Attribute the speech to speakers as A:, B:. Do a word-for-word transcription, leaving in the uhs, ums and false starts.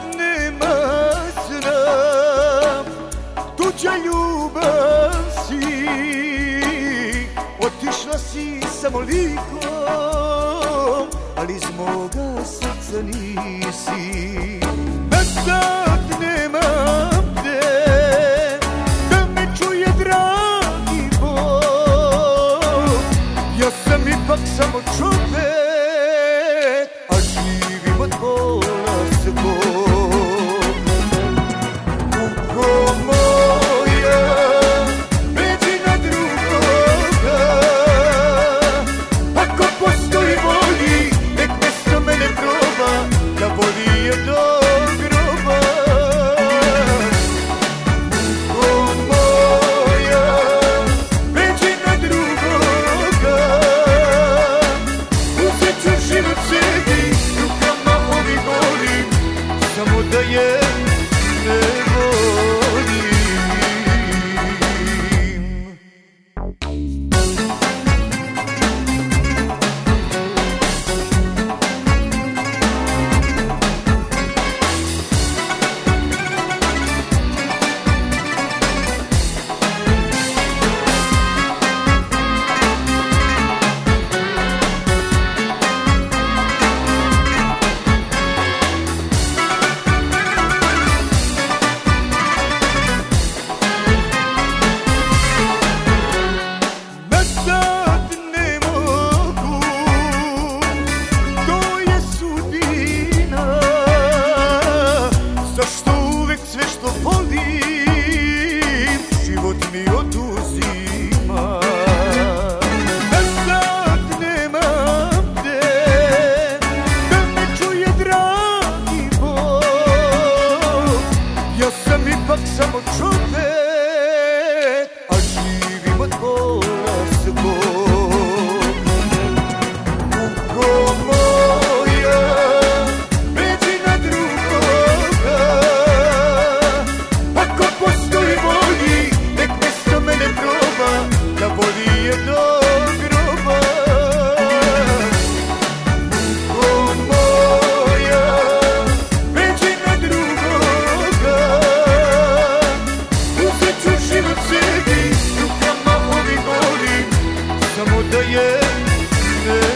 A: nema znam, tuđa ljubav si, otišla si samo likom, ali iz moga srca nisi. Nazad nemam gde da me čuje dragi Bog, ja sam ipak samo čovek, a živim od bola svog. Kuko moja, pređi na drugoga, ako postoji volji, nek mesto mene proba, da voli je do groba. Kuko moja, pređi na drugoga, uzet ću život sebi, rukama ovih volim, samo da je ne volim. Nazad ne mogu, to je sudbina, zašto uvek sve što volim život mi oduzima. Nazad nemam gde da me čuje dragi Bog, ja sam ipak samo čovek, a živim od bola svog. Kuko moja, pređi na drugoga, ako postoji volji, nek mesto mene proba, da voli je do groba. Kuko moja, pređi na drugoga, uzet ću život sebi, rukama ovih volim, samo da je ne